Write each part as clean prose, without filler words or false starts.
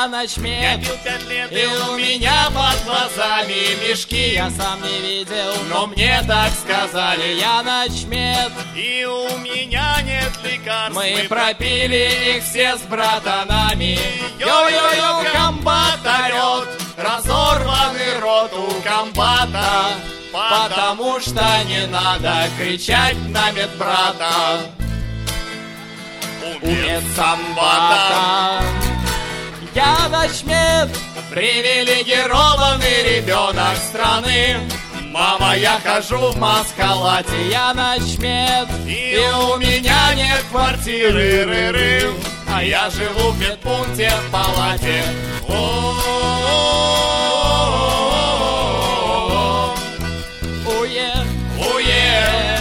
Я начмет. Я пил 5 лет, И у меня под глазами мешки. Я сам не видел, но мне так сказали. Я начмет. И у меня нет лекарств. Мы пропили их все с братанами. Йо-йо-йо, комбат орет. Разорванный рот у комбата. Потому что не надо кричать на медбрата. Умец самбата. Я начмет, привилегированный ребенок страны. Мама, я хожу в маскалате. Я начмет, и у меня нет квартиры, ры-ры. А я живу в медпункте в палате. Уе, уе,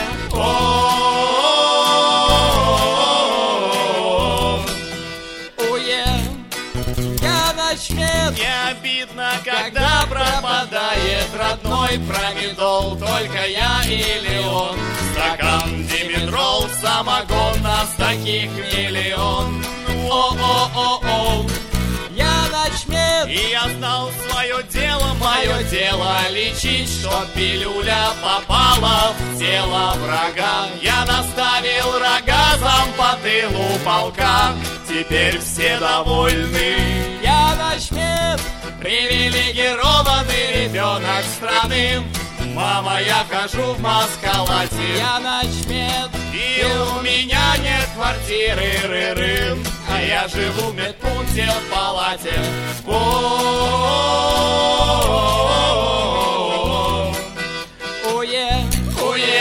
уе. Я начмет. Мне обидно, Когда пропадает родной промедол, только я или он. Стакан димедрол, самогон, нас таких миллион. О-о-о-о. Я начмет. И я знал свое дело, Мое дело лечить, чтоб пилюля попала в тело врага. Я наставил рогазом по тылу полка. Теперь все довольны. Я начмет, привилегированный ребенок страны. Мама, я хожу в маскалате. Я начмет, и у меня нет квартиры, ры-ры. А я живу в медпункте в палате. Уе, уе.